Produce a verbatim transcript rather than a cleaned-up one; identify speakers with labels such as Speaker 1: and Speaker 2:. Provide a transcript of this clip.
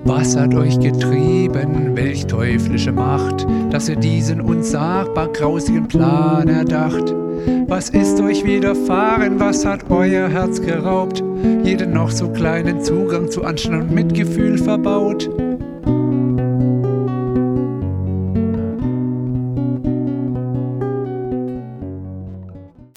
Speaker 1: Was hat euch getrieben, welch teuflische Macht, dass ihr diesen unsagbar grausigen Plan erdacht? Was ist euch widerfahren, was hat euer Herz geraubt, jeden noch so kleinen Zugang zu Anstand und Mitgefühl verbaut?